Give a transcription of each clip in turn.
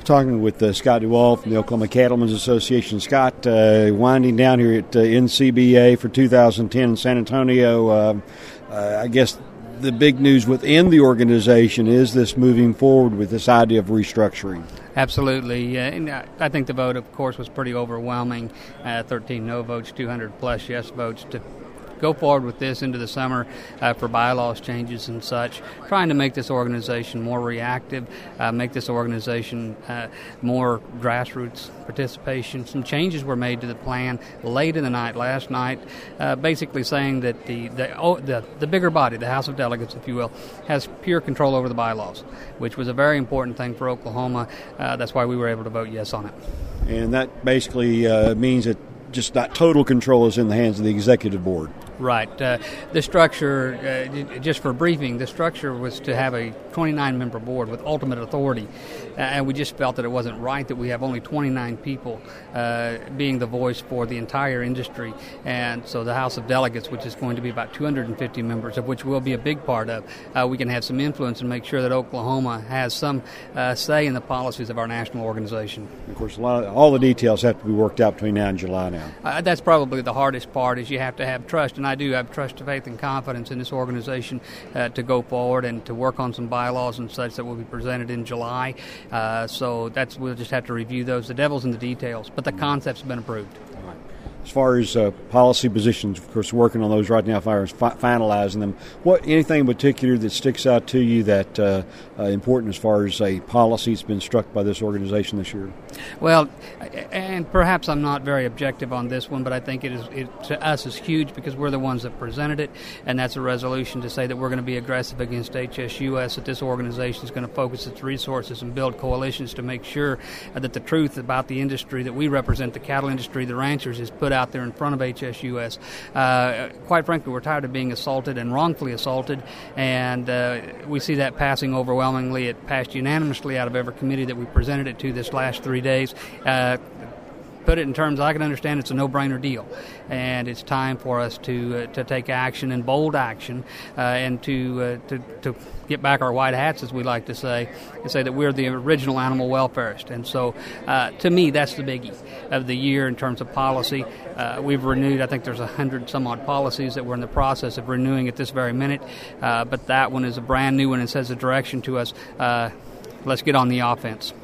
Talking with Scott Duval from the Oklahoma Cattlemen's Association. Scott, winding down here at NCBA for 2010 in San Antonio. I guess the big news within the organization is this moving forward with this idea of restructuring. Absolutely. And I think the vote, of course, was pretty overwhelming. 13 no votes, 200-plus yes votes to go forward with this into the summer for bylaws changes and such, trying to make this organization more reactive, make this organization more grassroots participation. Some changes were made to the plan late in the night, last night, basically saying that the bigger body, the House of Delegates, if you will, has pure control over the bylaws, which was a very important thing for Oklahoma. That's why we were able to vote yes on it. And that basically means that just that total control is in the hands of the executive board. Right. The structure, just for briefing, the structure was to have a 29-member board with ultimate authority, and we just felt that it wasn't right that we have only 29 people being the voice for the entire industry. And so the House of Delegates, which is going to be about 250 members, of which we'll be a big part of, we can have some influence and make sure that Oklahoma has some say in the policies of our national organization. Of course, all the details have to be worked out between now and July now. That's probably the hardest part, is you have to have trust, and I do have trust, faith, and confidence in this organization to go forward and to work on some bylaws and such that will be presented in July. So we'll just have to review those. The devil's in the details, but the concepts have been approved. As far as policy positions, of course, working on those right now, as far as finalizing them, anything in particular that sticks out to you that important as far as a policy that's been struck by this organization this year? Well, and perhaps I'm not very objective on this one, but I think it to us is huge because we're the ones that presented it, and that's a resolution to say that we're going to be aggressive against HSUS, that this organization is going to focus its resources and build coalitions to make sure that the truth about the industry that we represent, the cattle industry, the ranchers, is put out there in front of HSUS. Quite frankly, we're tired of being assaulted and wrongfully assaulted, and we see that passing overwhelmingly. It passed unanimously out of every committee that we presented it to this last 3 days. Put it in terms I can understand, it's a no-brainer deal, and it's time for us to take action, and bold action, and to get back our white hats, as we like to say, and say that we're the original animal welfarist. And so, to me, that's the biggie of the year in terms of policy. We've renewed, I think there's 100 some odd policies that we're in the process of renewing at this very minute, but that one is a brand new one and says a direction to us. Let's get on the offense.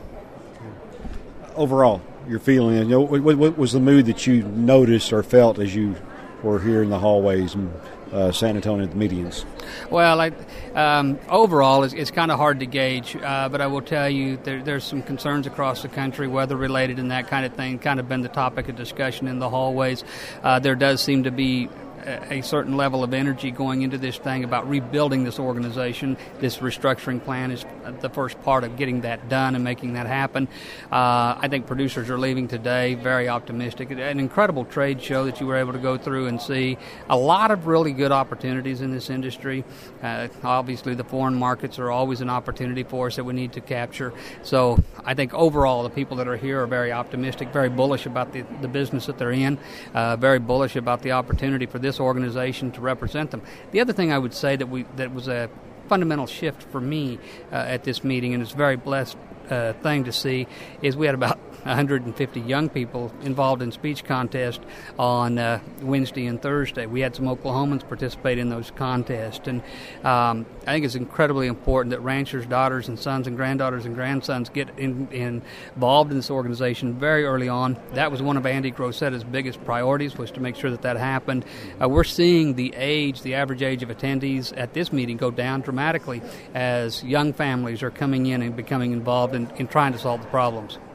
Overall, your feeling, what was the mood that you noticed or felt as you were here in the hallways in San Antonio at the medians? Well, overall, it's kind of hard to gauge, but I will tell you there's some concerns across the country, weather-related and that kind of thing, kind of been the topic of discussion in the hallways. There does seem to be a certain level of energy going into this thing about rebuilding this organization. This restructuring plan is the first part of getting that done and making that happen. I think producers are leaving today very optimistic. An incredible trade show that you were able to go through and see. A lot of really good opportunities in this industry. Obviously, the foreign markets are always an opportunity for us that we need to capture. So I think overall the people that are here are very optimistic, very bullish about the business that they're in, very bullish about the opportunity for this organization to represent them. The other thing I would say that was a fundamental shift for me at this meeting, and it's a very blessed thing to see, is we had about 150 young people involved in speech contest on Wednesday and Thursday. We had some Oklahomans participate in those contests, and I think it's incredibly important that ranchers' daughters and sons and granddaughters and grandsons get involved in this organization very early on. That was one of Andy Grosetta's biggest priorities, was to make sure that happened. We're seeing the average age of attendees at this meeting go down dramatically as young families are coming in and becoming involved in trying to solve the problems.